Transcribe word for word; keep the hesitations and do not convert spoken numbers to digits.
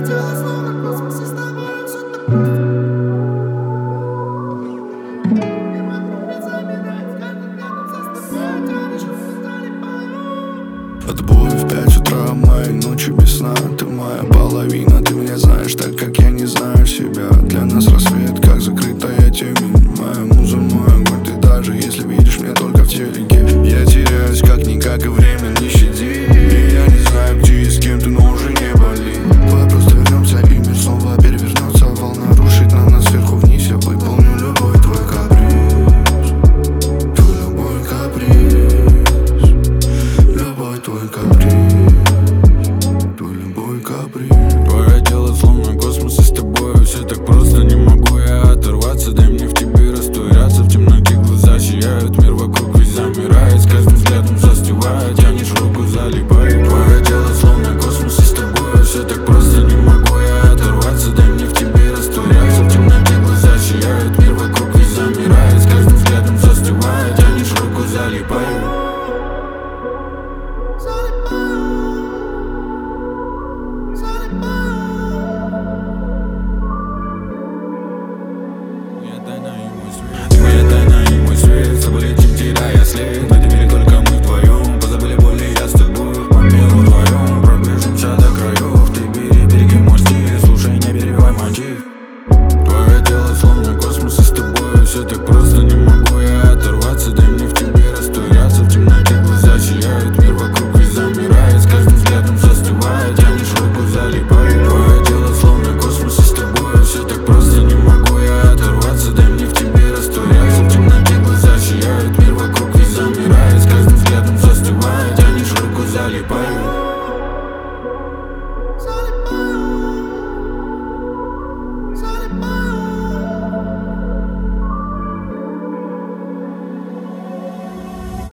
тело словно космос, и с тобой все так просто. Отбой в пять утра, моей ночи без сна. Ты моя половина, ты меня знаешь так, как я не знаю себя. Для нас рассвет, как закрытая темень. Моя муза, мой огонь, ты даже если видишь меня только в телеке. Я теряюсь как-никак, и время не щадит. И я не знаю, где и с кем ты, но уже не болит. Давай просто вернемся, и мир снова перевернется. Волна рушит на нас сверху вниз. Я выполню любой твой каприз. Твой любой каприз. Любой твой каприз. Твой любой каприз. Твое тело словно космос, и с тобой все так просто. Не могу я оторваться, дай мне в тебе растворяться. В темноте глаза сияют, мир вокруг весь замирает. С каждым взглядом застывает, тянешь руку, залипает. Твое тело словно космос, и с тобой все так просто. Не могу я оторваться, дай мне в тебе растворяться. В темноте глаза сияют, мир вокруг весь замирает. С каждым взглядом застывает, тянешь руку, залипает. Моя тайна и мой свет, с тобой летим, теряя след. Но теперь только мы вдвоем, позабыли боли, я с тобой. По миру вдвоем, пробежимся до краев. Ты бери, береги мой стиль, слушай, не перебивай мотив. Твое тело словно космос, и с тобой все так